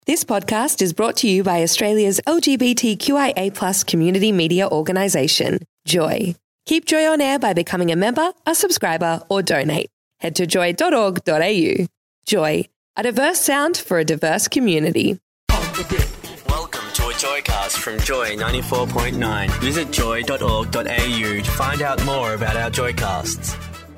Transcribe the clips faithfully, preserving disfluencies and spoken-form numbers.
This podcast is brought to you by Australia's L G B T Q I A plus community media organisation, Joy. Keep Joy on air by becoming a member, a subscriber or donate. Head to joy dot org dot a u. Joy, a diverse sound for a diverse community. Welcome to a Joycast from Joy ninety-four point nine. Visit joy dot org dot a u to find out more about our Joycasts.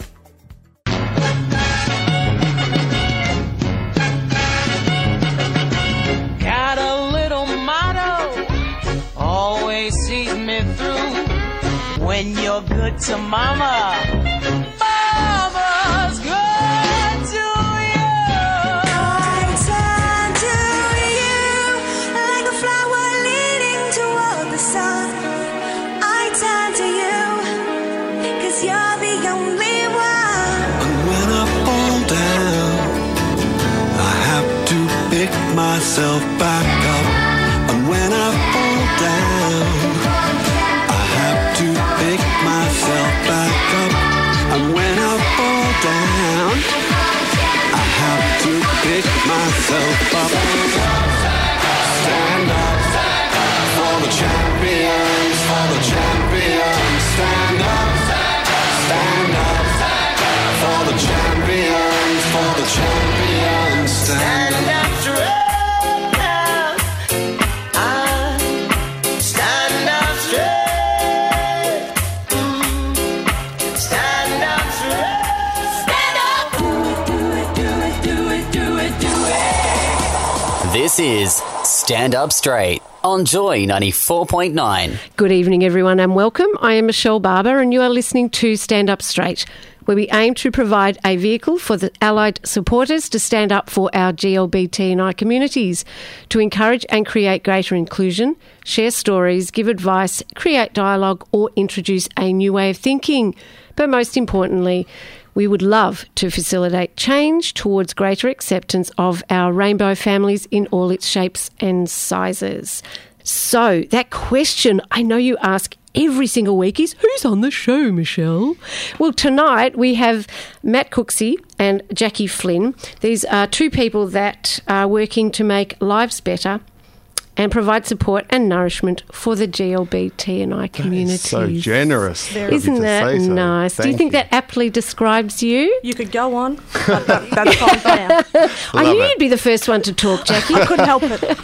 Got a little motto, always sees me through. When you're good to mama, mama's good to you. I turn to you like a flower leading toward the sun. I turn to you, cause you're the only one. And when I fall down, I have to pick myself back up. And when I fall down, I have to pick myself back up. And when I fall down, I have to pick myself up. Stand up for the champions, for the champions. Stand up, stand up for the champions, for the champions. Stand up. This is Stand Up Straight on Joy ninety-four point nine. Good evening, everyone, and welcome. I am Michelle Barber, and you are listening to Stand Up Straight, where we aim to provide a vehicle for the allied supporters to stand up for our G L B T I communities, to encourage and create greater inclusion, share stories, give advice, create dialogue, or introduce a new way of thinking. But most importantly, we would love to facilitate change towards greater acceptance of our rainbow families in all its shapes and sizes. So that question I know you ask every single week is, who's on the show, Michelle? Well, tonight we have Matt Cooksey and Jackie Flynn. These are two people that are working to make lives better and provide support and nourishment for the G L B T I community. So generous. Isn't that so. nice? Thank Do you think you. that aptly describes you? You could go on. But that, that's fine for now. I Love knew it. you'd be the first one to talk, Jackie. I couldn't help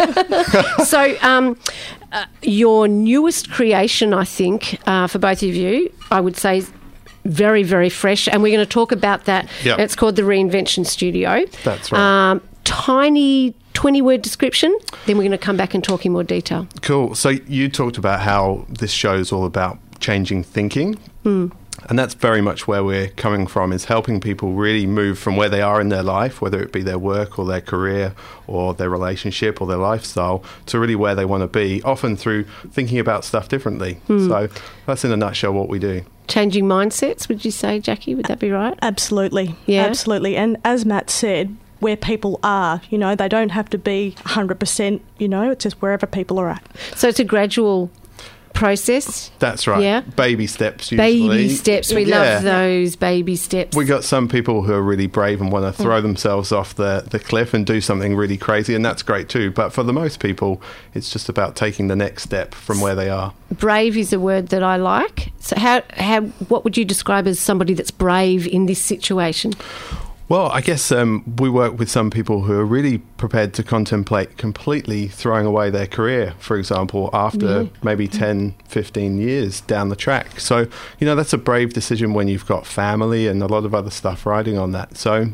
it. So, um, uh, your newest creation, I think, uh, for both of you, I would say is very, very fresh, and we're going to talk about that. Yep. It's called the Reinvention Studio. That's right. Um, tiny twenty-word description, then we're going to come back and talk in more detail. Cool. So you talked about how this show's all about changing thinking. Mm. And that's very much where we're coming from, is helping people really move from where they are in their life, whether it be their work or their career or their relationship or their lifestyle, to really where they want to be, often through thinking about stuff differently. Mm. So that's in a nutshell what we do. Changing mindsets, would you say, Jackie? Would that be right? Absolutely. Yeah. Absolutely. And as Matt said, where people are, you know, they don't have to be one hundred percent, you know, it's just wherever people are at. So it's a gradual process. That's right. Yeah. Baby steps usually. Baby steps. We Yeah. love those baby steps. We got some people who are really brave and want to throw Mm. themselves off the, the cliff and do something really crazy, and that's great too. But for the most people, it's just about taking the next step from where they are. Brave is a word that I like. So how, how, what would you describe as somebody that's brave in this situation? Well, I guess um, we work with some people who are really prepared to contemplate completely throwing away their career, for example, after Yeah. maybe ten, fifteen years down the track. So, you know, that's a brave decision when you've got family and a lot of other stuff riding on that. So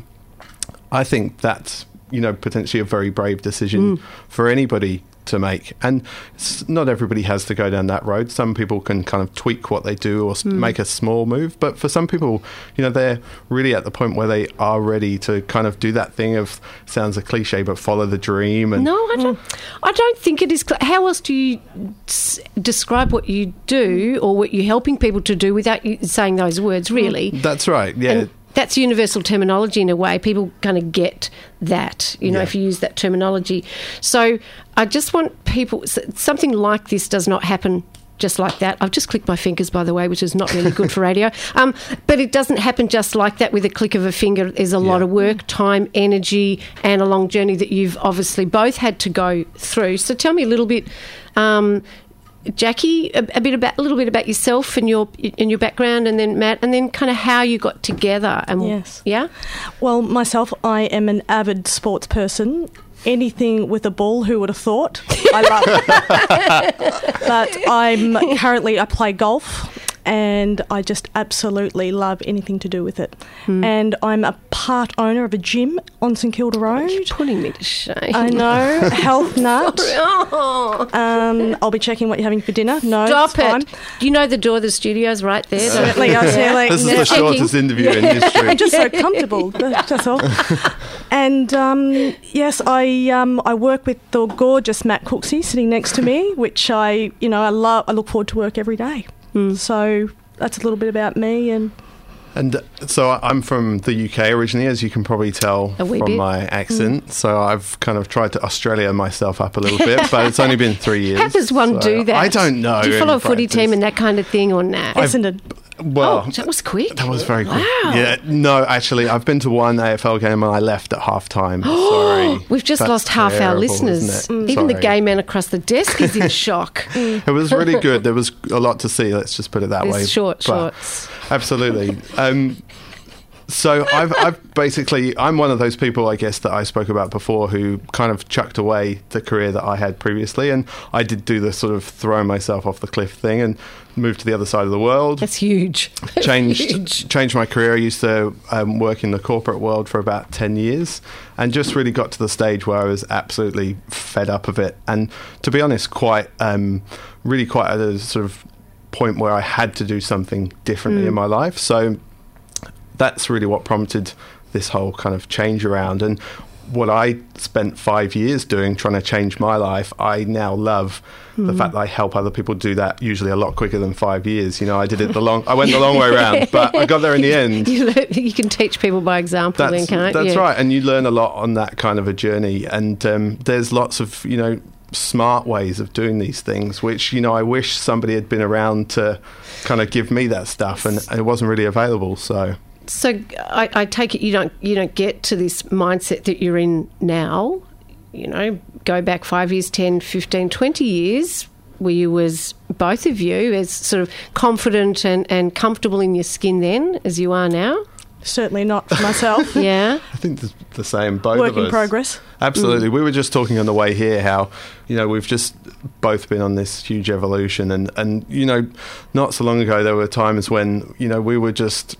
I think that's, you know, potentially a very brave decision Mm. for anybody to make. And s- not everybody has to go down that road. Some people can kind of tweak what they do or s Mm. make a small move. But for some people, you know, they're really at the point where they are ready to kind of do that thing of, sounds a cliche, but follow the dream. And No, I don't. I don't think it is. Cl- How else do you s- describe what you do or what you're helping people to do without you saying those words? Really, That's right. Yeah. And that's universal terminology in a way. People kind of get that, you know, Yeah. if you use that terminology. So I just want people. s- Something like this does not happen just like that. I've just clicked my fingers, by the way, which is not really good for radio. Um, but it doesn't happen just like that with a click of a finger. There's a lot Yeah. of work, time, energy, and a long journey that you've obviously both had to go through. So tell me a little bit, um, Jackie, a, a bit about a little bit about yourself and your and your background, and then Matt, and then kind of how you got together. And Yes. yeah, Well, myself, I am an avid sports person. Anything with a ball, who would have thought? I love it. But I'm currently, I play golf, and I just absolutely love anything to do with it. Hmm. And I'm a part owner of a gym on St Kilda Road. you're putting me to shame. I know, health nut. Oh, Um, I'll be checking what you're having for dinner. No, stop it's fine. it! You know the door of the studio's right there. don't Certainly, you? I was like, This is no, the checking. shortest interview in history. I'm just so comfortable. That's that's all. And um, yes, I um, I work with the gorgeous Matt Cooksey sitting next to me, which I you know I love. I look forward to work every day. So that's a little bit about me. And And so I- I'm from the U K originally, as you can probably tell A wee from bit. my accent. So I've kind of tried to Australia myself up a little bit, but it's only been three years. How does one so do that? I don't know. Do you follow in a footy practice. team and that kind of thing, or not? Essendon. Well, Oh, that was quick. that was very quick. Wow. Yeah, no, actually, I've been to one A F L game and I left at half time. Sorry. We've just That's lost half our terrible, listeners. isn't it? Even the Sorry. gay man across the desk is in shock. It was really good. There was a lot to see. Let's just put it that There's way. short But- shorts. Absolutely. Um, so I've, I've basically, I'm one of those people, I guess, that I spoke about before who kind of chucked away the career that I had previously. And I did do the sort of throw myself off the cliff thing and moved to the other side of the world. That's huge. Huge. Changed changed my career. I used to um, work in the corporate world for about ten years and just really got to the stage where I was absolutely fed up of it. And to be honest, quite, um, really quite at a sort of point where I had to do something differently in my life. So that's really what prompted this whole kind of change around. And what I spent five years doing, trying to change my life, I now love the fact that I help other people do that usually a lot quicker than five years. You know, I did it the long, I went the long way around, but I got there in the end. You, learn, you can teach people by example, then, That's, can't that's you? right. And you learn a lot on that kind of a journey. And um, there's lots of, you know, smart ways of doing these things, which, you know, I wish somebody had been around to kind of give me that stuff, and it wasn't really available. So So I, I take it you don't you don't get to this mindset that you're in now. You know, go back five years, ten, fifteen, twenty years, where you was both of you as sort of confident and, and comfortable in your skin then as you are now. Certainly not for myself. Yeah. I think the, the same, both Work of in us. progress. Absolutely. We were just talking on the way here how, you know, we've just both been on this huge evolution. And, and, you know, not so long ago, there were times when, you know, we were just,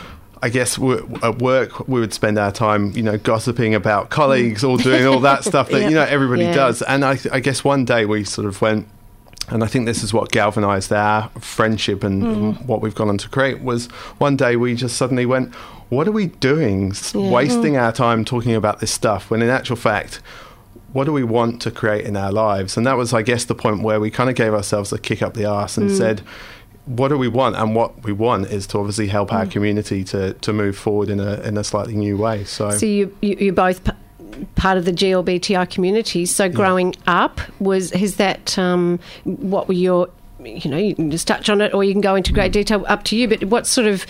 I guess, we at work, we would spend our time, you know, gossiping about colleagues or doing all that stuff that, Yeah. you know, everybody Yeah. does. And I, I guess one day we sort of went, and I think this is what galvanised our friendship and, and what we've gone on to create, was one day we just suddenly went, what are we doing? S Yeah. Wasting our time talking about this stuff, when in actual fact, what do we want to create in our lives? And that was, I guess, the point where we kind of gave ourselves a kick up the arse and said, what do we want? And what we want is to obviously help our community to, to move forward in a in a slightly new way. So, So you, you you're both p- part of the G L B T I community. So growing up, was has that um, what were your, you know, you can just touch on it, or you can go into great detail. Up to you. But what sort of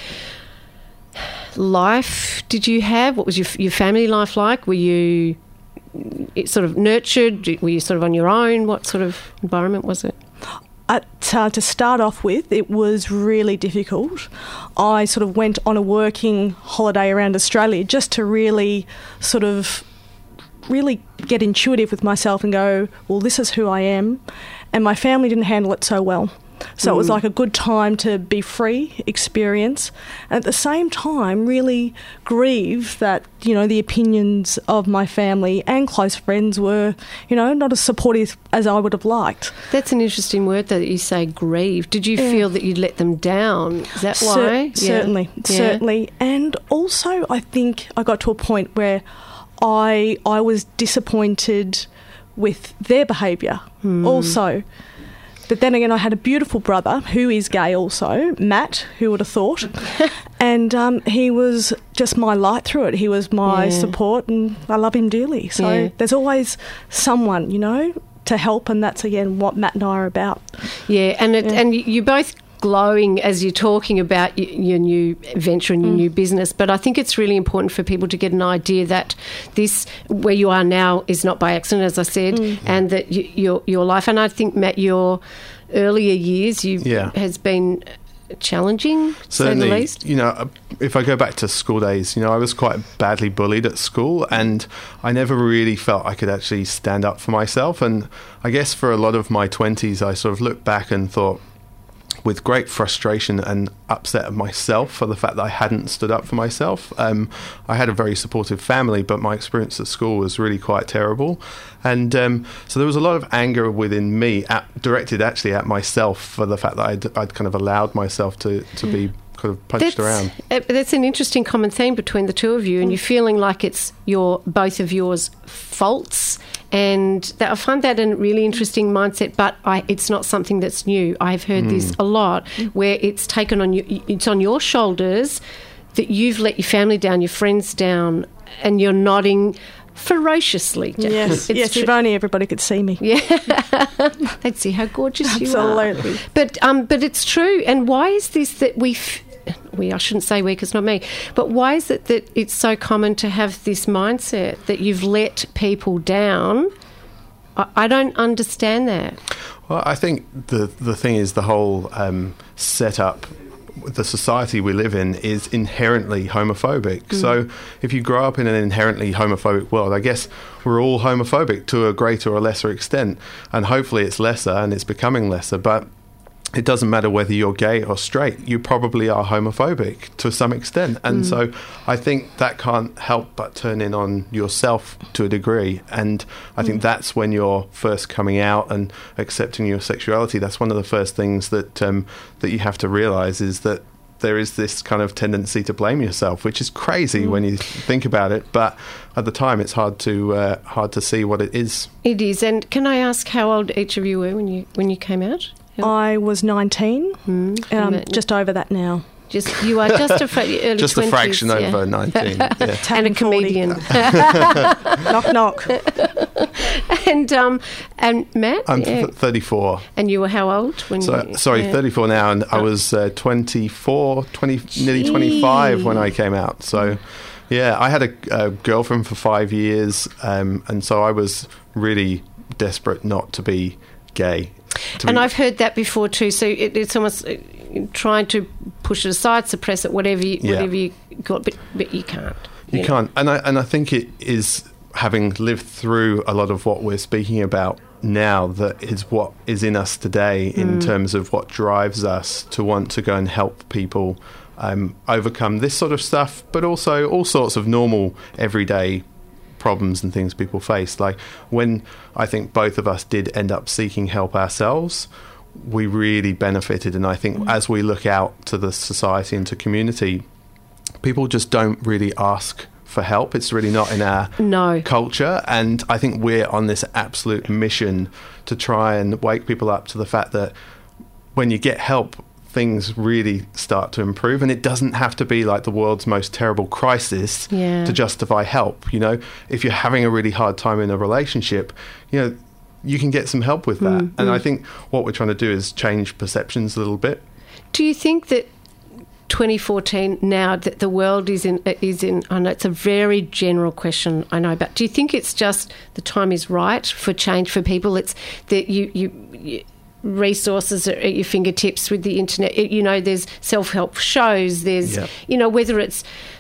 life did you have? What was your your family life like? Were you it sort of nurtured? Were you sort of on your own? What sort of environment was it? At, uh, to start off with, it was really difficult. I sort of went on a working holiday around Australia just to really sort of really get intuitive with myself and go, well, this is who I am. And my family didn't handle it so well. So it was like a good time to be free, experience, and at the same time really grieve that, you know, the opinions of my family and close friends were, you know, not as supportive as I would have liked. That's an interesting word that you say, grieve. Did you Yeah. feel that you'd let them down? Is that Cer- why? Yeah. Certainly, Yeah. certainly. And also I think I got to a point where I I was disappointed with their behaviour also. But then again, I had a beautiful brother who is gay also, Matt, who would have thought. And um, he was just my light through it. He was my Yeah. support, and I love him dearly. So Yeah. there's always someone, you know, to help, and that's again what Matt and I are about. Yeah, and it, Yeah. and you're both glowing as you're talking about y- your new venture and your Mm. new business, but I think it's really important for people to get an idea that this, where you are now, is not by accident, as I said, Mm. and that y- your your life, and I think, Matt, your earlier years you Yeah. has been challenging, to say Certainly, the least. you know, if I go back to school days, you know, I was quite badly bullied at school, and I never really felt I could actually stand up for myself. And I guess for a lot of my twenties, I sort of looked back and thought, with great frustration and upset at myself for the fact that I hadn't stood up for myself. Um, I had a very supportive family, but my experience at school was really quite terrible. And um, so there was a lot of anger within me, at, directed actually at myself for the fact that I'd, I'd kind of allowed myself to, to be kind of punched That's, around. uh, that's an interesting common theme between the two of you, and you're feeling like it's your both of yours faults. And that, I find that a really interesting mindset, but I, it's not something that's new. I've heard this a lot, where it's taken on you, it's on your shoulders that you've let your family down, your friends down, and you're nodding ferociously. Jack. Yes, It's yes. true. If only everybody could see me. Yeah, they'd see how gorgeous you are. Absolutely. But um, but it's true. And why is this that we, f- we I shouldn't say we, because not me, but why is it that it's so common to have this mindset that you've let people down? I, I don't understand that. Well, I think the the thing is the whole um, setup, the society we live in is inherently homophobic. Mm. So if you grow up in an inherently homophobic world, I guess we're all homophobic to a greater or lesser extent, and hopefully it's lesser and it's becoming lesser. But it doesn't matter whether you're gay or straight, you probably are homophobic to some extent. And so I think that can't help but turn in on yourself to a degree. And I think that's when you're first coming out and accepting your sexuality. That's one of the first things that um, that you have to realise, is that there is this kind of tendency to blame yourself, which is crazy when you think about it. But at the time, it's hard to uh, hard to see what it is. It is. And can I ask how old each of you were when you when you came out? I was nineteen, um, And just over that now. Just you are just a fra- early Just a twenties, fraction yeah. over nineteen. Yeah. And a Turning forty. comedian. Knock, knock. and um and Matt, I'm yeah. th- thirty-four. And you were how old when So, you? sorry, yeah. thirty-four now, and I was uh, twenty-four, twenty, nearly twenty-five when I came out. So, yeah, I had a, a girlfriend for five years, um, and so I was really desperate not to be gay. To And be- I've heard that before too. So it, it's almost uh, trying to push it aside, suppress it, whatever you, Yeah. whatever you got, but but you can't. You know. can't, and I and I think it is, having lived through a lot of what we're speaking about now, that is what is in us today in terms of what drives us to want to go and help people um, overcome this sort of stuff, but also all sorts of normal everyday problems and things people face. Like when I think both of us did end up seeking help ourselves, we really benefited. And I think as we look out to the society and to community, people just don't really ask for help. It's really not in our No. culture. And I think we're on this absolute mission to try and wake people up to the fact that when you get help, things really start to improve. And it doesn't have to be like the world's most terrible crisis Yeah. to justify help. You know, if you're having a really hard time in a relationship, you know, you can get some help with that. And I think what we're trying to do is change perceptions a little bit. Do you think that twenty fourteen now that the world is in is in? I know it's a very general question, I know, but do you think it's just the time is right for change for people? It's that you you. you resources are at your fingertips with the internet. It, you know, there's self-help shows, there's, Yep. you know, whether it's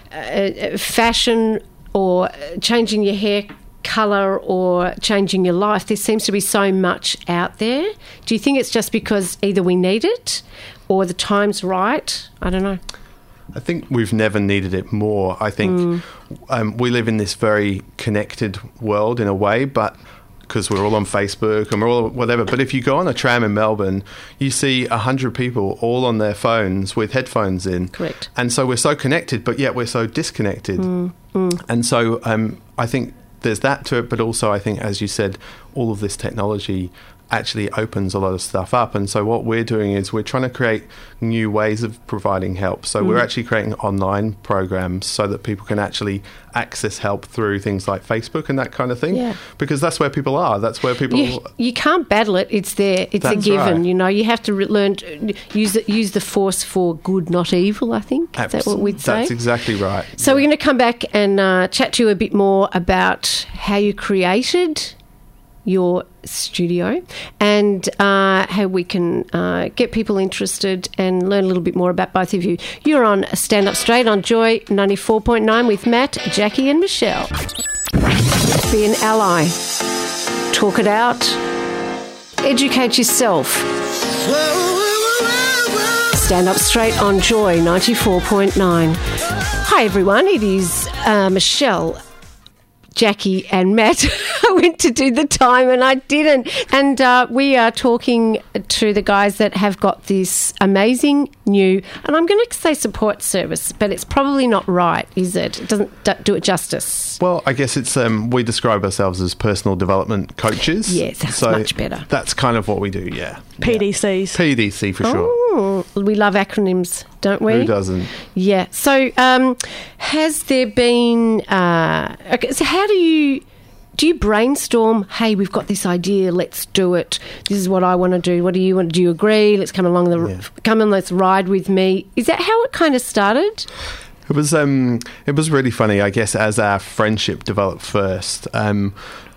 uh, fashion or changing your hair colour or changing your life, there seems to be so much out there. Do you think it's just because either we need it or the time's right? I don't know. I think we've never needed it more. I think um, we live in this very connected world in a way, but because we're all on Facebook and we're all whatever. But if you go on a tram in Melbourne, you see a hundred people all on their phones with headphones in. Correct. And so we're so connected, but yet we're so disconnected. And so um, I think there's that to it, but also I think, as you said, all of this technology actually opens a lot of stuff up. And so what we're doing is we're trying to create new ways of providing help. So mm. we're actually creating online programs so that people can actually access help through things like Facebook and that kind of thing. Yeah. Because that's where people are. That's where people... You, you can't battle it. It's there. It's That's a given. right. You know, you have to re- learn to use the, use the force for good, not evil, I think. Is that what we'd say? That's exactly right. So yeah. we're going to come back and uh, chat to you a bit more about how you created your studio and uh, how we can uh, get people interested and learn a little bit more about both of you. You're on Stand Up Straight on Joy ninety-four point nine with Matt, Jackie and Michelle. Be an ally. Talk it out. Educate yourself. Stand Up Straight on Joy ninety-four point nine. Hi everyone, it is uh, Michelle, Jackie and Matt. I went to do the time and I didn't. And uh, we are talking to the guys that have got this amazing new, and I'm going to say support service, but it's probably not right, is it? It doesn't d- do it justice. Well, I guess it's um, we describe ourselves as personal development coaches. Yes, that's so much better. That's kind of what we do, yeah. P D Cs. Yeah. P D C for sure. Oh, we love acronyms, don't we? Who doesn't? Yeah. So um, has there been... Uh, okay, so how do you... Do you brainstorm, hey, we've got this idea, let's do it. This is what I want to do. What do you want? Do you agree? Let's come along the Yeah. come and let's ride with me. Is that how it kind of started? It was um, it was really funny, I guess, as our friendship developed first. Um,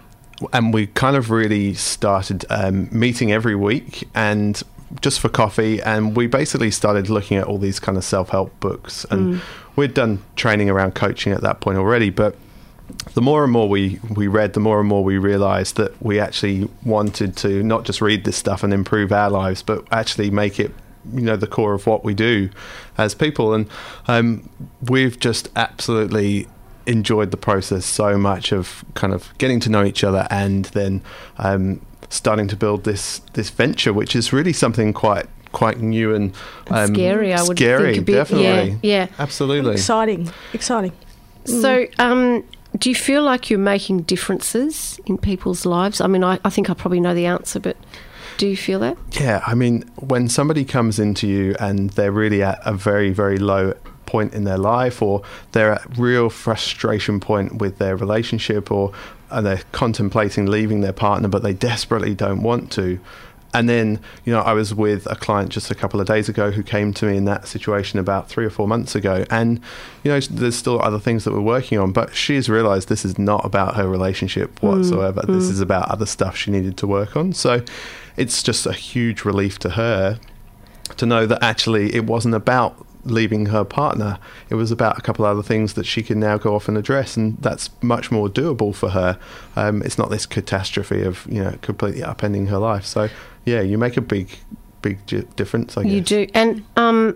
and we kind of really started um, meeting every week and just for coffee. And we basically started looking at all these kind of self-help books. And mm. we'd done training around coaching at that point already. But the more and more we, we read, the more and more we realised that we actually wanted to not just read this stuff and improve our lives, but actually make it, you know, the core of what we do as people. And um, we've just absolutely enjoyed the process so much of kind of getting to know each other and then um, starting to build this this venture, which is really something quite quite new and um, scary. I would scary, think a bit. Definitely, Yeah, yeah, absolutely exciting, exciting. So, um, do you feel like you're making differences in people's lives? I mean, I, I think I probably know the answer, but do you feel that? Yeah, I mean, when somebody comes into you and they're really at a very, very low point in their life, or they're at real frustration point with their relationship, or and they're contemplating leaving their partner, but they desperately don't want to. And then, you know, I was with a client just a couple of days ago who came to me in that situation about three or four months ago. And, you know, there's still other things that we're working on, but she's realised this is not about her relationship whatsoever. Mm, this mm. is about other stuff she needed to work on. So it's just a huge relief to her to know that actually it wasn't about leaving her partner. It was about a couple of other things that she can now go off and address, and that's much more doable for her. Um, it's not this catastrophe of, you know, completely upending her life. So yeah, you make a big, big difference, I guess. You do. And um,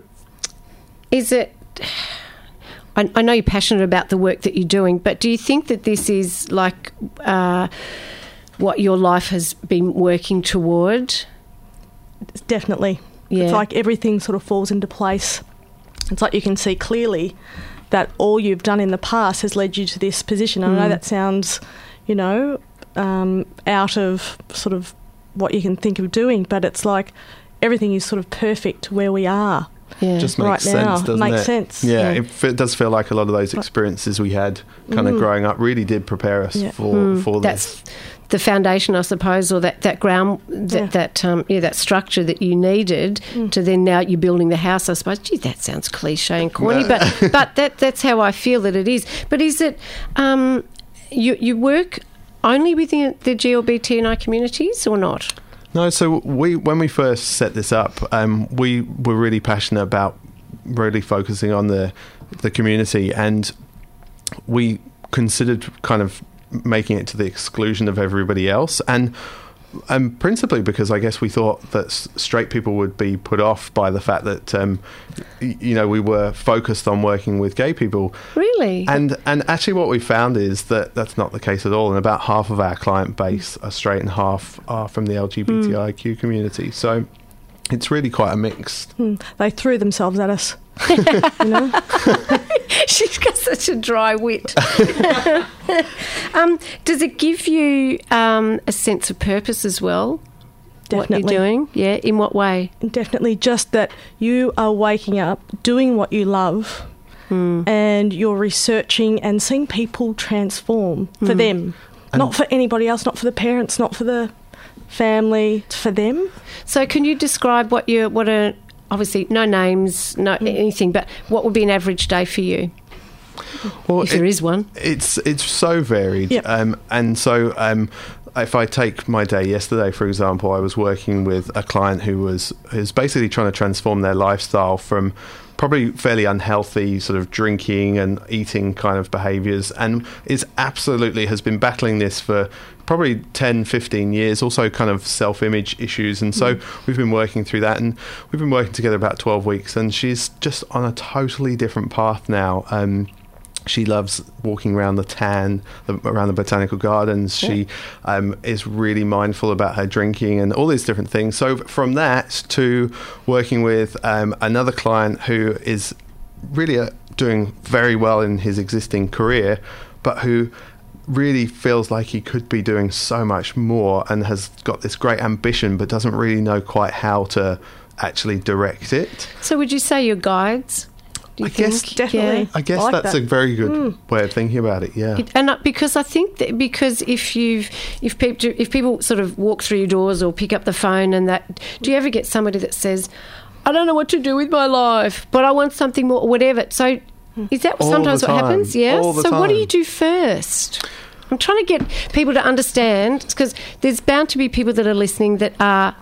is it... I, I know you're passionate about the work that you're doing, but do you think that this is like uh, what your life has been working toward? Definitely. Yeah. It's like everything sort of falls into place. It's like you can see clearly that all you've done in the past has led you to this position. I mm. know that sounds, you know, um, out of sort of what you can think of doing, but it's like everything is sort of perfect where we are. Yeah. Just makes right sense, now. doesn't makes it? sense. Yeah, yeah. It, it does feel like a lot of those experiences we had kind mm. of growing up really did prepare us yeah. for, mm. for That's this. The foundation, I suppose, or that, that ground, that yeah. that um, yeah, that structure that you needed mm. to then now you're building the house, I suppose. Gee, that sounds cliche and corny, but but that that's how I feel that it is. But is it um, you you work only within the G L B T and I communities or not? No, so we when we first set this up, um, we were really passionate about really focusing on the the community, and we considered kind of making it to the exclusion of everybody else, and um, principally because I guess we thought that s- straight people would be put off by the fact that um, y- you know we were focused on working with gay people. Really? And and actually what we found is that that's not the case at all, and about half of our client base are straight and half are from the L G B T I Q mm. community. So it's really quite a mix. Mm. They threw themselves at us. You know? She's got such a dry wit. um, does it give you um, a sense of purpose as well? what Definitely. you're doing? Yeah, in what way? Definitely just that you are waking up, doing what you love, Mm. and you're researching and seeing people transform for Mm. them. Not for anybody else, not for the parents, not for the family, it's for them. So can you describe what you what a obviously no names, no anything, but what would be an average day for you? Well, If there is one. It's it's so varied, Yep. um, and so um, if I take my day yesterday, for example, I was working with a client who was who's basically trying to transform their lifestyle from probably fairly unhealthy sort of drinking and eating kind of behaviours, and is absolutely has been battling this for probably ten, fifteen years, also kind of self-image issues. And so we've been working through that, and we've been working together about twelve weeks, and she's just on a totally different path now. Um, She loves walking around the tan, the, around the botanical gardens. She um, is really mindful about her drinking and all these different things. So from that to working with um, another client who is really uh, doing very well in his existing career, but who really feels like he could be doing so much more and has got this great ambition, but doesn't really know quite how to actually direct it. So would you say your guides? Do you I guess- think? Definitely. Yeah. I guess I like that's that. a very good way of thinking about it, yeah. It- And uh, because I think that because if you've if people if people sort of walk through your doors or pick up the phone and that, do you ever get somebody that says, "I don't know what to do with my life, but I want something more," or whatever? So is that All sometimes the what time. happens? Yeah. All the So what do time. you do first? I'm trying to get people to understand, because there's bound to be people that are listening that are.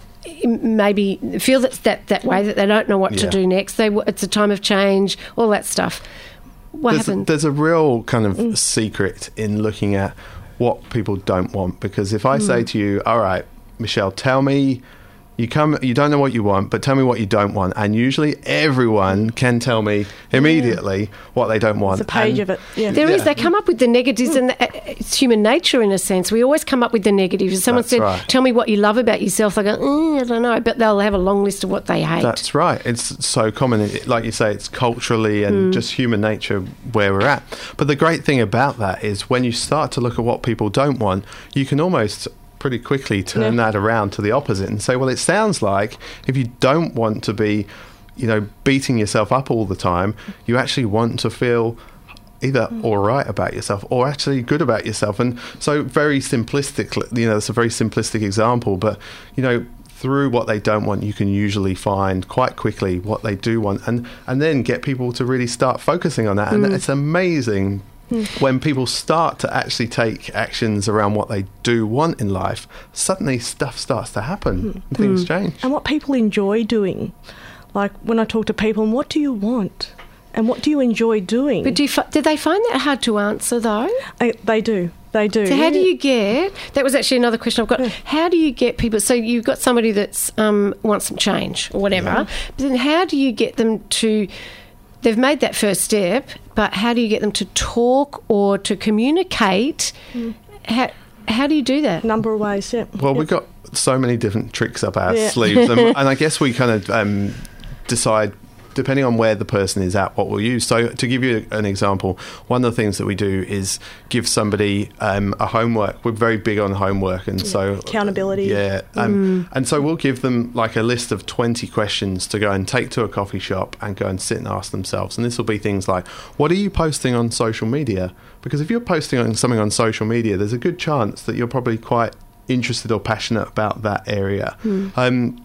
Maybe feel that that that way, that they don't know what to Yeah. do next. They it's a time of change, all that stuff. What there's, happened? there's a real kind of secret in looking at what people don't want, because if I say to you, all right, Michelle, tell me, you come, you don't know what you want, but tell me what you don't want, and usually everyone can tell me immediately what they don't want. It's a page And of it. Yeah. There is. Yeah. They come up with the negatives, and the, it's human nature in a sense. We always come up with the negatives. If someone That's said, right. "Tell me what you love about yourself," I go, mm, "I don't know," but they'll have a long list of what they hate. That's right. It's so common. It, like you say, it's culturally and just human nature where we're at. But the great thing about that is when you start to look at what people don't want, you can almost pretty quickly turn Yeah. that around to the opposite and say, well, it sounds like if you don't want to be, you know, beating yourself up all the time, you actually want to feel either all right about yourself or actually good about yourself. And so very simplistic, you know, it's a very simplistic example, but, you know, through what they don't want, you can usually find quite quickly what they do want, and, and then get people to really start focusing on that. And it's amazing when people start to actually take actions around what they do want in life, suddenly stuff starts to happen. And things change. And what people enjoy doing. Like when I talk to people, and what do you want? And what do you enjoy doing? But do you fi- did they find that hard to answer though? I, they do. They do. So how do you get? That was actually another question I've got. How do you get people? So you've got somebody that's um, wants some change or whatever. But then how do you get them to? They've made that first step, but how do you get them to talk or to communicate? How how do you do that? Number of ways, yeah. Well, Yep. we've got so many different tricks up our Yeah. sleeves, and, and I guess we kind of um, decide, depending on where the person is at, what we'll use. So to give you an example, one of the things that we do is give somebody um, a homework. We're very big on homework, and so Accountability. Yeah, um, and so we'll give them like a list of twenty questions to go and take to a coffee shop and go and sit and ask themselves. And this will be things like, what are you posting on social media? Because if you're posting on something on social media, there's a good chance that you're probably quite interested or passionate about that area. Um,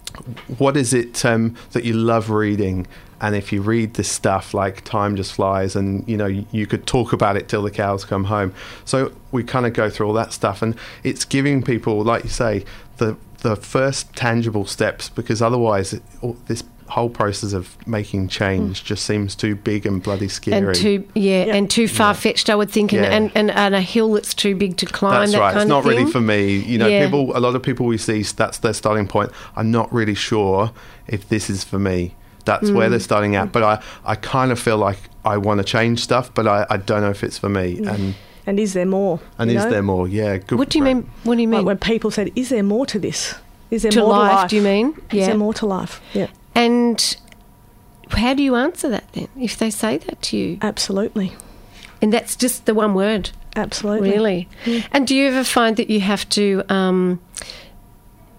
what is it um, that you love reading? And if you read this stuff, like time just flies, and you know you, you could talk about it till the cows come home. So we kind of go through all that stuff, and it's giving people, like you say, the the first tangible steps, because otherwise it, all, this whole process of making change just seems too big and bloody scary. And too yeah, Yeah. and too far fetched, I would think, and, Yeah. and, and, and a hill that's too big to climb. That's that right. Kind It's not of thing. really for me. You know, Yeah. people. A lot of people we see, that's their starting point. I'm not really sure if this is for me. That's where Mm. they're starting at. But I, I kind of feel like I want to change stuff, but I, I don't know if it's for me. And And is there more? and you is know? there more? Yeah. Good. What do you great. mean? What do you Like mean? when people said, is there more to this? Is there To more life, to life? do you mean? Is Yeah. there more to life? Yeah, And how do you answer that then, if they say that to you? absolutely. And that's just the one word, Absolutely. really. And do you ever find that you have to, um,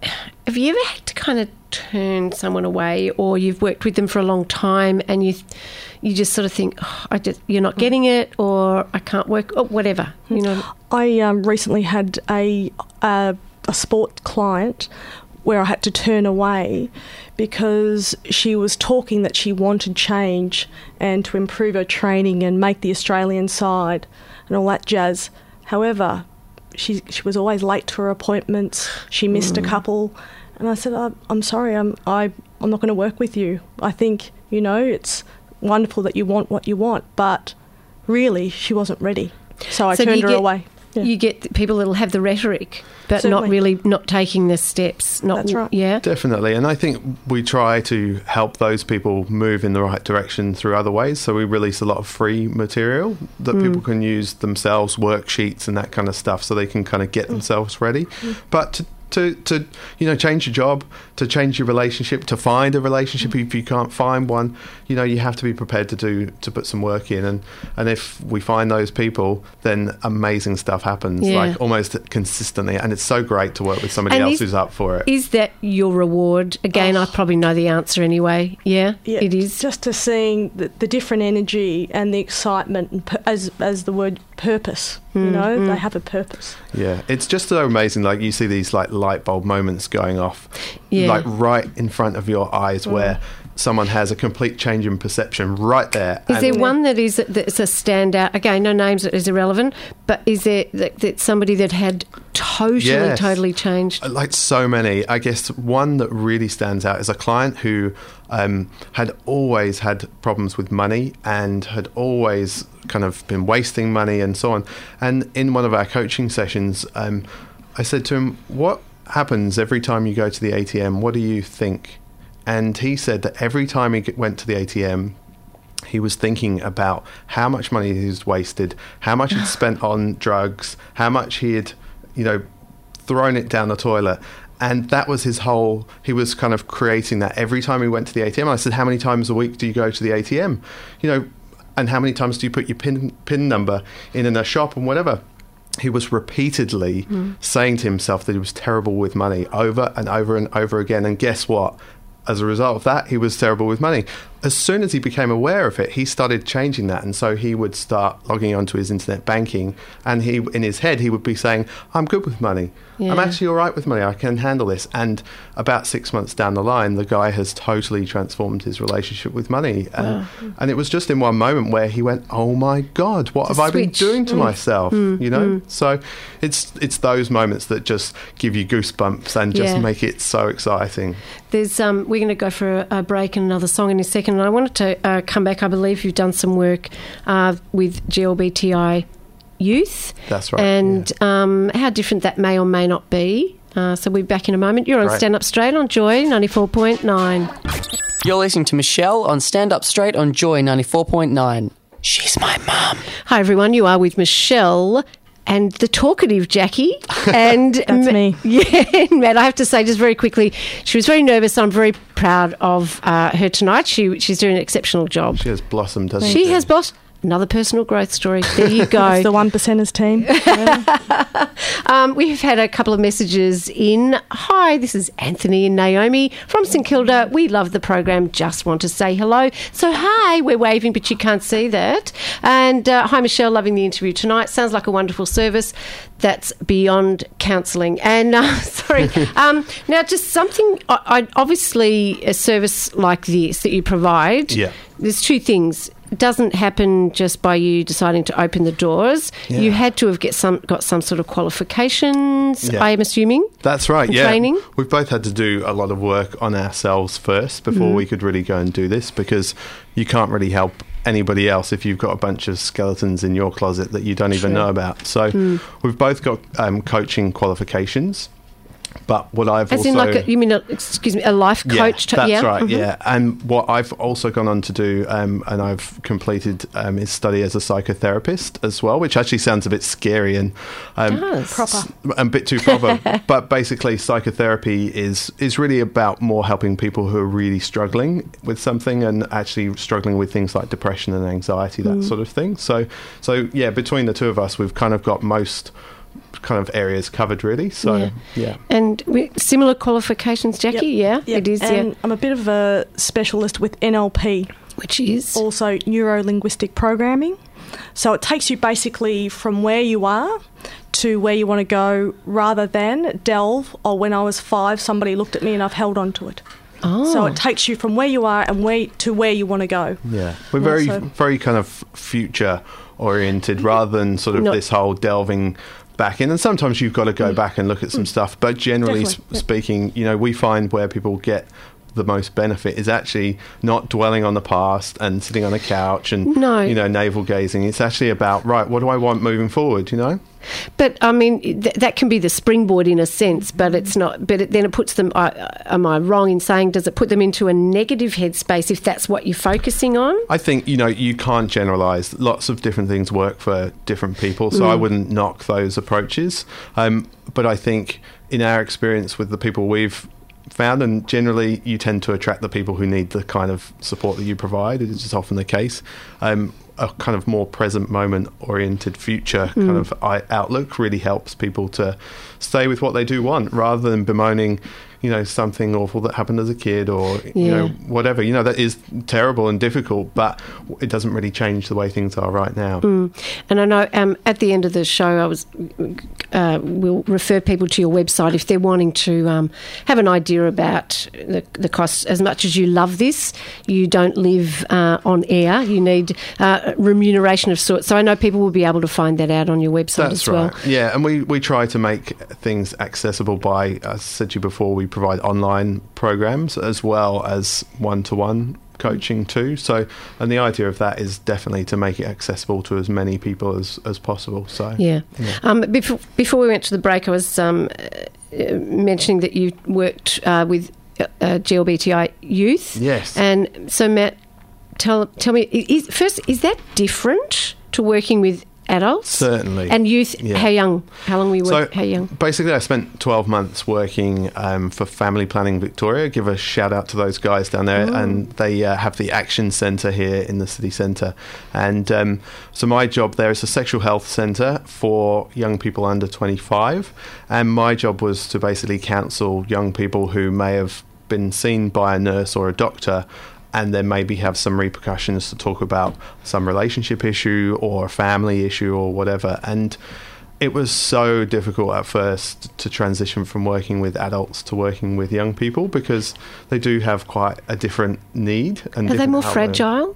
have you ever had to kind of turn someone away, or you've worked with them for a long time and you you just sort of think, oh, I just, you're not getting it, or I can't work, or whatever, you know? I um, recently had a, a a sport client where I had to turn away because she was talking that she wanted change and to improve her training and make the Australian side and all that jazz. However, she she was always late to her appointments. She missed mm. a couple. And I said, oh, I'm sorry, I'm, I, I'm not going to work with you. I think, you know, it's wonderful that you want what you want, but really she wasn't ready. So I so turned her get, away. Yeah. You get people that'll have the rhetoric, but Certainly. not really, not taking the steps. Not, That's right. Yeah. Definitely. And I think we try to help those people move in the right direction through other ways. So we release a lot of free material that mm. people can use themselves, worksheets and that kind of stuff, so they can kind of get mm. themselves ready. Mm. But to To, to you know, change your job, to change your relationship, to find a relationship if you can't find one, you know, you have to be prepared to do to put some work in. And, and if we find those people, then amazing stuff happens, yeah. like almost consistently. And it's so great to work with somebody and else is, who's up for it. Is that your reward? Again, oh. I probably know the answer anyway. Yeah, yeah, it is. Just to seeing the, the different energy and the excitement, and per, as as the word purpose. You Mm, know, mm. they have a purpose. Yeah, it's just so amazing. Like you see these like light bulb moments going off, Yeah. like right in front of your eyes, Mm. where someone has a complete change in perception right there. Is And- there one that is that's a standout? Again, no names is irrelevant, but is there that, that somebody that had totally, Yes. totally changed? Like so many. I guess one that really stands out is a client who um, had always had problems with money and had always kind of been wasting money and so on. And in one of our coaching sessions, um, I said to him, what happens every time you go to the A T M? What do you think? And he said that every time he g- went to the A T M, he was thinking about how much money he was wasted, how much he'd spent on drugs, how much he had, you know, thrown it down the toilet. And that was his whole, he was kind of creating that every time he went to the A T M. I said, how many times a week do you go to the A T M? You know, and how many times do you put your PIN, PIN number in in a shop and whatever? He was repeatedly mm. saying to himself that he was terrible with money over and over and over again. And guess what? As a result of that, he was terrible with money. As soon as he became aware of it, he started changing that. And so he would start logging onto his internet banking. And he, in his head, he would be saying, I'm good with money. Yeah. I'm actually all right with money. I can handle this. And about six months down the line, the guy has totally transformed his relationship with money. Wow. And, and it was just in one moment where he went, oh my God, what It's have a I been switch. doing to Mm. myself? Mm. You know? Mm. So it's it's those moments that just give you goosebumps and just Yeah. make it so exciting. There's um, we're going to go for a, a break and another song in a second. And I wanted to uh, come back. I believe you've done some work uh, with G L B T I youth. That's right. And um, how different that may or may not be. Uh, so we'll be back in a moment. You're on Right. Stand Up Straight on Joy ninety-four point nine. You're listening to Michelle on Stand Up Straight on Joy ninety-four point nine. She's my mum. Hi, everyone. You are with Michelle and the talkative Jackie. And That's Ma- me. Yeah, and Matt, I have to say just very quickly, she was very nervous. I'm very proud of uh, her tonight. She She's doing an exceptional job. She has blossomed, hasn't She she? has boss. Another personal growth story. There you go. It's the one percenters team. Yeah. Um, we've had a couple of messages in. Hi, this is Anthony and Naomi from St Kilda. We love the program. Just want to say hello. So, hi, we're waving, but you can't see that. And uh, hi, Michelle, loving the interview tonight. Sounds like a wonderful service. That's beyond counselling. And, uh, sorry, um, now just something, I, I, obviously a service like this that you provide, Yeah. there's two things. It doesn't happen just by you deciding to open the doors. Yeah. You had to have get some got some sort of qualifications, Yeah. I am assuming. That's right, and yeah. training? We've both had to do a lot of work on ourselves first before Mm-hmm. we could really go and do this, because you can't really help anybody else if you've got a bunch of skeletons in your closet that you don't even Sure. know about. So Mm. we've both got um, coaching qualifications. But what I've As also... in like, a, you mean, a, excuse me, a life coach? Yeah, type- that's yeah? right, Mhm. yeah. And what I've also gone on to do, um, and I've completed, um, is study as a psychotherapist as well, which actually sounds a bit scary and um, Does. Proper. a bit too proper. But basically, psychotherapy is is really about more helping people who are really struggling with something and actually struggling with things like depression and anxiety, that Mm. sort of thing. So, so yeah, between the two of us, we've kind of got most kind of areas covered, really. So, Yeah. yeah. And we, similar qualifications, Jackie? Yeah, Yep. it is. And Yeah, I'm a bit of a specialist with N L P, which is also neuro-linguistic programming. So it takes you basically from where you are to where you want to go, rather than delve, or when I was five, somebody looked at me and I've held on to it. oh, So it takes you from where you are and where to where you want to go. Yeah, we're very, so- very kind of future oriented rather than sort of Not- this whole delving back in. And sometimes you've got to go back and look at some stuff. But generally Definitely, sp- speaking, you know, we find where people get the most benefit is actually not dwelling on the past and sitting on a couch and, No. you know, navel gazing. It's actually about, right, what do I want moving forward, you know? But I mean, th- that can be the springboard in a sense, but it's not. But it, then it puts them. Uh, am I wrong in saying? Does it put them into a negative headspace if that's what you're focusing on? I think, you know, you can't generalise. Lots of different things work for different people, so I wouldn't knock those approaches. Um, but I think in our experience with the people we've found, and generally you tend to attract the people who need the kind of support that you provide, it is just often the case. Um, a kind of more present moment oriented future Mm. kind of eye- outlook really helps people to stay with what they do want rather than bemoaning, you know, something awful that happened as a kid or, you Yeah. know, whatever. You know, that is terrible and difficult, but it doesn't really change the way things are right now. Mm. And I know um, at the end of the show, I was uh, we'll refer people to your website if they're wanting to um, have an idea about the, the costs. As much as you love this, you don't live uh, on air. You need uh, remuneration of sorts. So I know people will be able to find that out on your website That's as well. right. Yeah, and we, we try to make things accessible by, as I said to you before, we provide online programs as well as one-to-one coaching too. So, and the idea of that is definitely to make it accessible to as many people as, as possible. So, Yeah. Um, before, before we went to the break, I was um, uh, mentioning that you worked uh, with uh, G L B T I youth. Yes. And so, Matt, tell tell me, is, first, is that different to working with adults? Certainly. And youth, Yeah. how young? How long were you So working? How young? basically, I spent twelve months working um, for Family Planning Victoria. Give a shout out to those guys down there, Oh. and they uh, have the Action Centre here in the city centre. And um, so my job there is a sexual health centre for young people under twenty-five, and my job was to basically counsel young people who may have been seen by a nurse or a doctor and then maybe have some repercussions to talk about some relationship issue or a family issue or whatever. And it was so difficult at first to transition from working with adults to working with young people because they do have quite a different need. And Are they different more outlet. fragile?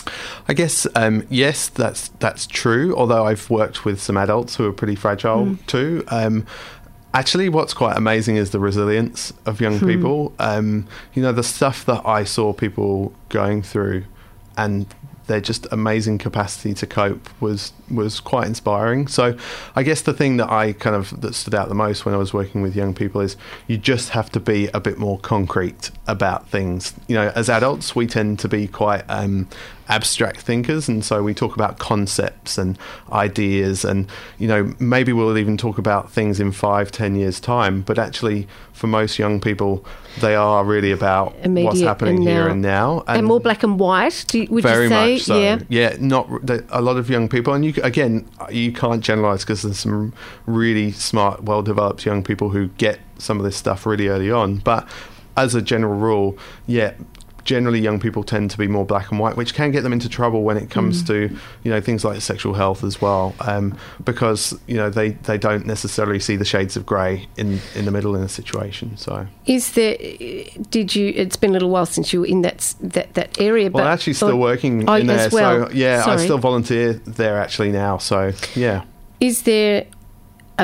I guess um, yes, that's that's true. Although I've worked with some adults who are pretty fragile Mm. too. Um, actually, what's quite amazing is the resilience of young Hmm. people. Um, you know, the stuff that I saw people going through, and their just amazing capacity to cope was was quite inspiring. So I guess the thing that I kind of that stood out the most when I was working with young people is you just have to be a bit more concrete about things. You know, as adults we tend to be quite um, abstract thinkers, and so we talk about concepts and ideas, and you know maybe we'll even talk about things in five, ten years time. But actually, for most young people, they are really about what's Immediate happening and here now. and now, And, more black and white, do you, would very you say? much so. Yeah. Yeah, not the- a lot of young people, and you again, you can't generalise because there's some really smart, well-developed young people who get some of this stuff really early on. But as a general rule, yeah, generally young people tend to be more black and white, which can get them into trouble when it comes Mm. to you know things like sexual health as well, um, because you know they, they don't necessarily see the shades of grey in in the middle in a situation. So. Is there? Did you? It's been a little while since you were in that s- that, that area. Well, but I'm actually still or- working oh, in there, as well. so yeah, I Sorry. still volunteer there actually now. So yeah. Is there a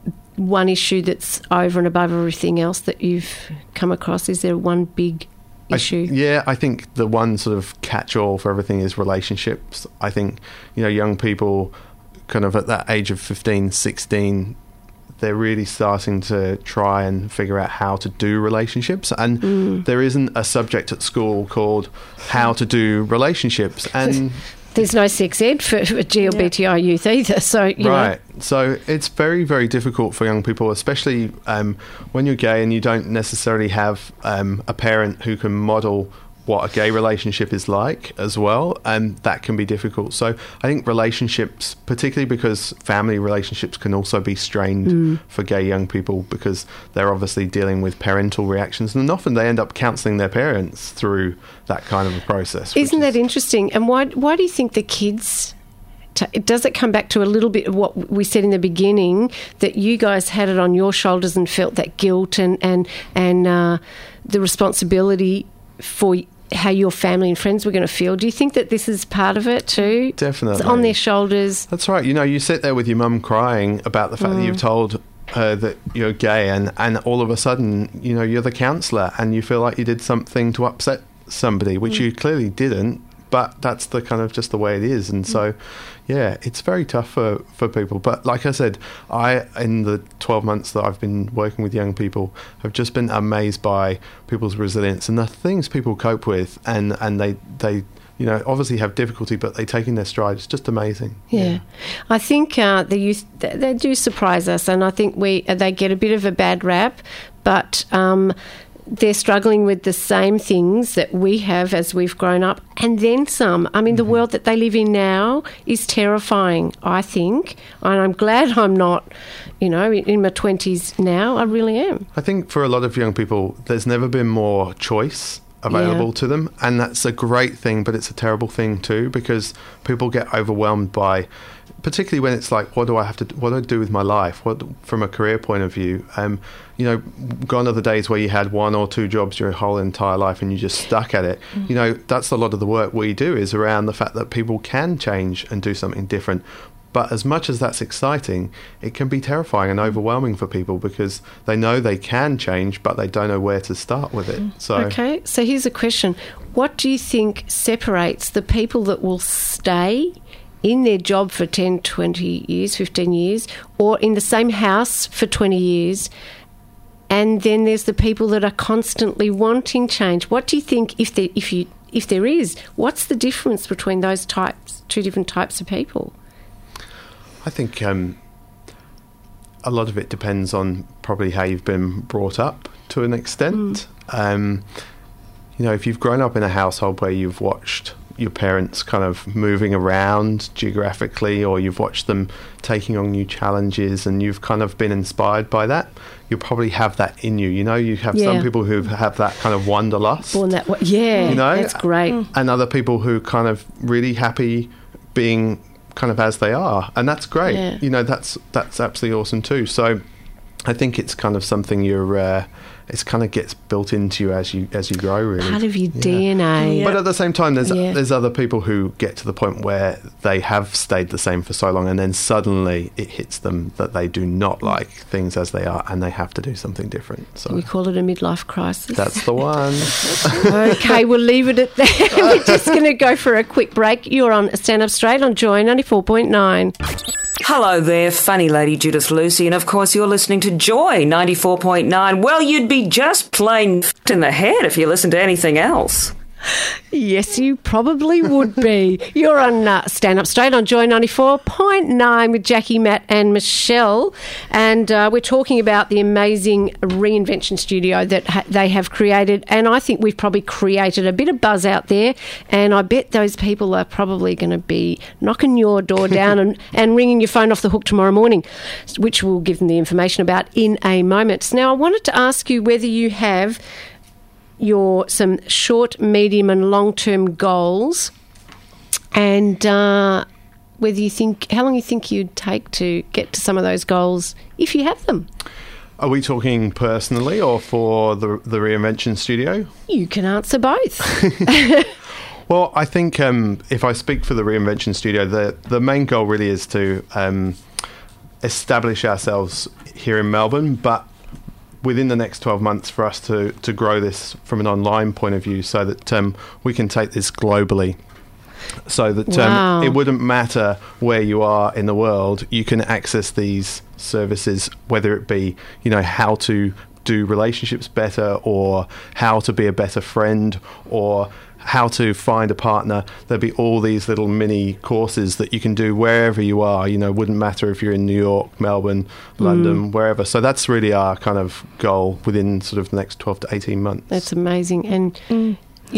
one issue that's over and above everything else that you've come across? Is there one big I- issue? yeah, I think the one sort of catch-all for everything is relationships. I think, you know, young people kind of at that age of fifteen, sixteen, they're really starting to try and figure out how to do relationships. And Mm. there isn't a subject at school called how to do relationships. And There's no sex ed for, for G L B T I youth either. So, you right. So it's very, very difficult for young people, especially um, when you're gay and you don't necessarily have um, a parent who can model what a gay relationship is like as well, and that can be difficult. So I think relationships, particularly because family relationships can also be strained mm. for gay young people, because they're obviously dealing with parental reactions, and often they end up counselling their parents through that kind of a process. Isn't that is- interesting? And why why do you think the kids... T- does it come back to a little bit of what we said in the beginning, that you guys had it on your shoulders and felt that guilt and, and, and uh, the responsibility for how your family and friends were going to feel? Do you think that this is part of it too? Definitely. It's on their shoulders. That's right. You know, you sit there with your mum crying about the fact mm. that you've told her that you're gay, and, and all of a sudden, you know, you're the counsellor and you feel like you did something to upset somebody, which mm. you clearly didn't, but that's the kind of just the way it is. And mm. so, yeah, it's very tough for, for people. But like I said, I, in the twelve months that I've been working with young people, have just been amazed by people's resilience and the things people cope with, and, and they, they, you know, obviously have difficulty, but they take in their stride. It's just amazing. Yeah. yeah. I think uh, the youth, they, they do surprise us, and I think we they get a bit of a bad rap, but... Um, they're struggling with the same things that we have as we've grown up, and then some. I mean, mm-hmm. the world that they live in now is terrifying, I think, and I'm glad I'm not, you know, in, in my twenties now. I really am. I think for a lot of young people, there's never been more choice available yeah. to them, and that's a great thing, but it's a terrible thing too, because people get overwhelmed by, particularly when it's like, what do I have to, what do I do with my life? What, from a career point of view, um, you know, gone are the days where you had one or two jobs your whole entire life and you just stuck at it. Mm. You know, that's a lot of the work we do, is around the fact that people can change and do something different. But as much as that's exciting, it can be terrifying and overwhelming for people, because they know they can change, but they don't know where to start with it. So, okay, so here's a question. What do you think separates the people that will stay in their job for ten, twenty years, fifteen years, or in the same house for twenty years, and then there's the people that are constantly wanting change? What do you think, if there, if you, if there is, what's the difference between those types, two different types of people? I think um, a lot of it depends on probably how you've been brought up to an extent. Mm. Um, you know, if you've grown up in a household where you've watched your parents kind of moving around geographically, or you've watched them taking on new challenges and you've kind of been inspired by that, you'll probably have that in you. You know, you have yeah. some people who have that kind of wanderlust. Born that way. Yeah, you know, that's great. And other people who kind of really happy being kind of as they are, and that's great. Yeah. You know, that's that's absolutely awesome too. So I think it's kind of something you're uh, it's kind of gets built into you as you as you grow, really. Part of your yeah. D N A. Yeah. But at the same time, there's yeah. there's other people who get to the point where they have stayed the same for so long, and then suddenly it hits them that they do not like things as they are, and they have to do something different. So we call it a midlife crisis. That's the one. Okay, we'll leave it at that. We're just going to go for a quick break. You're on Stand Up Straight on Joy ninety-four point nine. Hello there, funny lady Judith Lucy, and of course you're listening to Joy ninety-four point nine. Well, you'd be just plain f***ed in the head if you listened to anything else. Yes, you probably would be. You're on uh, Stand Up Straight on Joy ninety-four point nine with Jackie, Matt and Michelle, and uh, we're talking about the amazing reinvention studio that ha- they have created, and I think we've probably created a bit of buzz out there, and I bet those people are probably going to be knocking your door down and, and ringing your phone off the hook tomorrow morning, which we'll give them the information about in a moment. Now, I wanted to ask you whether you have your some short, medium and long-term goals, and uh, whether you think how long you think you'd take to get to some of those goals if you have them. Are we talking personally or for the the reinvention studio? You can answer both. Well, I think um, if I speak for the reinvention studio, the the main goal really is to um, establish ourselves here in Melbourne, but within the next twelve months for us to, to grow this from an online point of view, so that um, we can take this globally. So that wow. um, it wouldn't matter where you are in the world, you can access these services, whether it be, you know, how to do relationships better, or how to be a better friend, or how to find a partner. There'll be all these little mini courses that you can do wherever you are. You know, wouldn't matter if you're in New York, Melbourne, London, mm. wherever. So that's really our kind of goal within sort of the next twelve to eighteen months. That's amazing. And mm. you're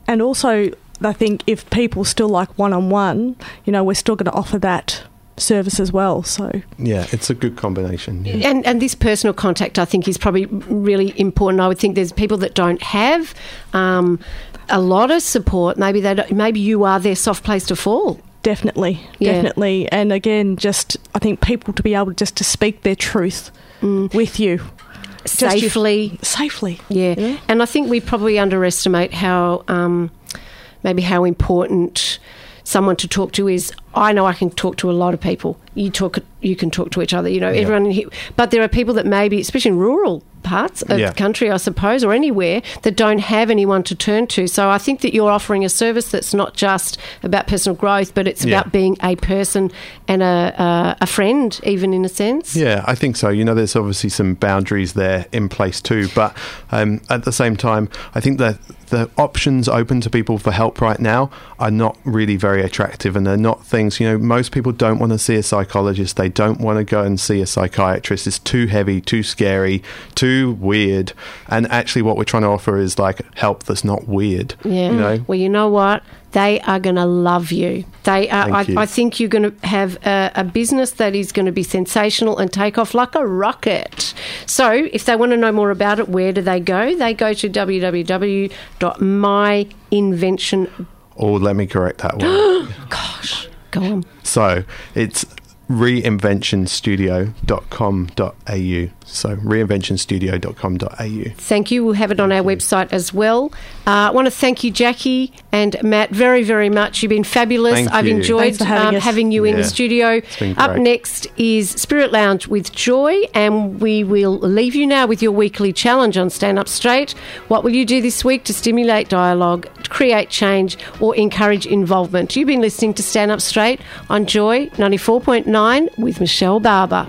And also, I think if people still like one-on-one, you know, we're still going to offer that service as well. So yeah, it's a good combination. Yeah. And and this personal contact, I think, is probably really important. I would think there's people that don't have um, a lot of support. Maybe they don't, maybe you are their soft place to fall. Definitely, Yeah. definitely. And again, just I think people to be able just to speak their truth with you. Just your- Safely. safely. Yeah. Yeah. And I think we probably underestimate how um, maybe how important someone to talk to is. I know I can talk to a lot of people. You talk, you can talk to each other. You know, Yeah. everyone. Here, but there are people that maybe, especially in rural parts of Yeah. the country, I suppose, or anywhere, that don't have anyone to turn to. So I think that you're offering a service that's not just about personal growth, but it's Yeah. about being a person and a, a a friend, even in a sense. Yeah, I think so. You know, there's obviously some boundaries there in place too, but um, at the same time, I think that the options open to people for help right now are not really very attractive, and they're not things, you know, most people don't want to see a psychologist. They don't want to go and see a psychiatrist. It's too heavy, too scary, too weird. And actually what we're trying to offer is like help that's not weird. Yeah. You know? Well, you know what? They are going to love you. They are. I, Thank you. I think you're going to have a, a business that is going to be sensational and take off like a rocket. So, if they want to know more about it, where do they go? They go to w w w dot my invention. Or let me correct that one. Gosh, go on. So it's reinvention studio dot com dot a u. So reinvention studio dot com dot a u. Thank you. We'll have it on our website as well. Uh, I want to thank you, Jackie and Matt, very, very much. You've been fabulous. Thank I've you. enjoyed Thanks for having um, us. having you in the Yeah. studio. It's been Up great. next is Spirit Lounge with Joy, and we will leave you now with your weekly challenge on Stand Up Straight. What will you do this week to stimulate dialogue, create change, or encourage involvement? You've been listening to Stand Up Straight on Joy ninety-four point nine with Michelle Barber.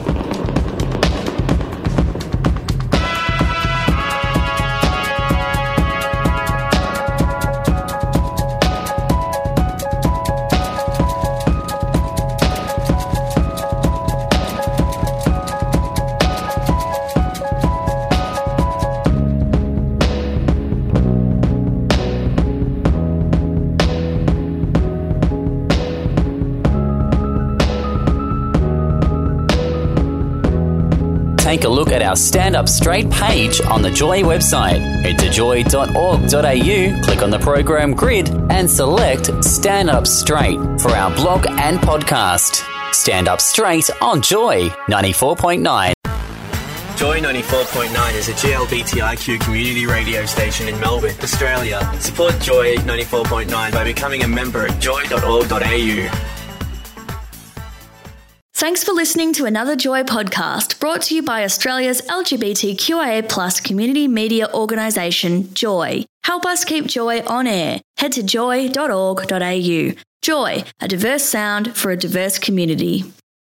Take a look at our Stand Up Straight page on the Joy website. Head to joy dot org dot a u, click on the program grid and select Stand Up Straight for our blog and podcast. Stand Up Straight on Joy ninety-four point nine. Joy ninety-four point nine is a G L B T I Q community radio station in Melbourne, Australia. Support Joy ninety-four point nine by becoming a member at joy dot org dot a u. Thanks for listening to another Joy podcast brought to you by Australia's L G B T Q I A plus community media organisation, Joy. Help us keep Joy on air. Head to joy dot org dot a u. Joy, a diverse sound for a diverse community.